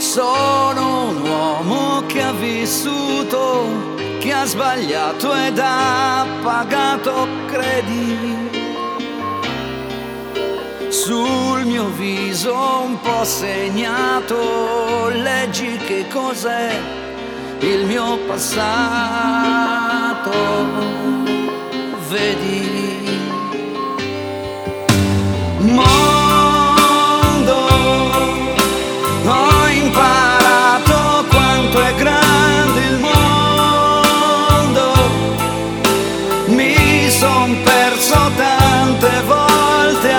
Sono un uomo che ha vissuto, che ha sbagliato ed ha pagato, credi. Sul mio viso un po' segnato, leggi che cos'è il mio passato. Vedi, mondo, ho imparato quanto è grande il mondo. Mi son perso tante volte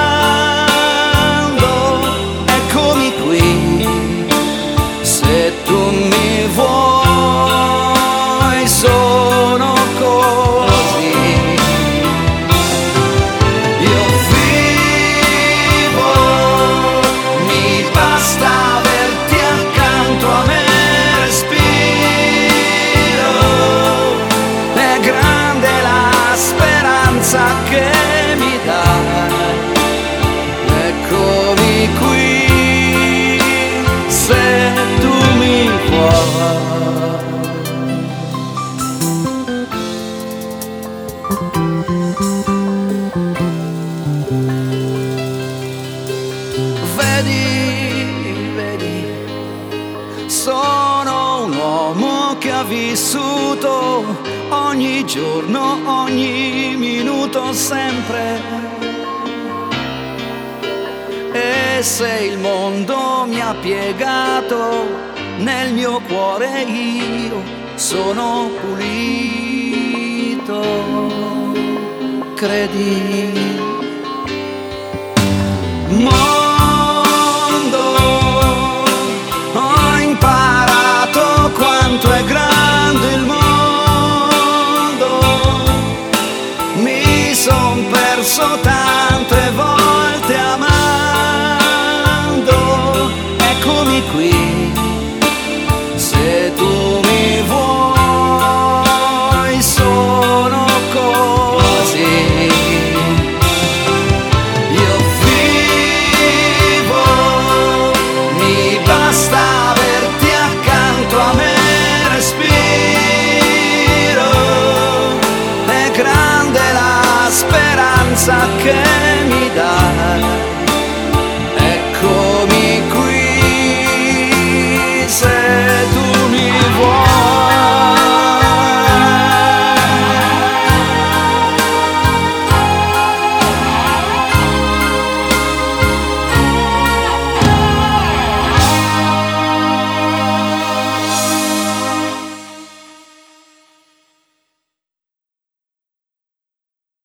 amando. Eccomi qui, se tu mi vuoi, sono così. Io vivo, mi basta averti accanto a me, respiro. È grande la speranza che mi dai. Eccomi qui, se tu mi vuoi. Vedi, vedi, sono un uomo che ha vissuto ogni giorno, ogni minuto, sempre. E se il mondo mi ha piegato, nel mio cuore io sono pulito, credi. Mondo, ho imparato quanto è grande il mondo. Mi son perso tante volte amando. Eccomi qui, se tu mi vuoi, sono così. Basta averti accanto a me, respiro. È grande la speranza che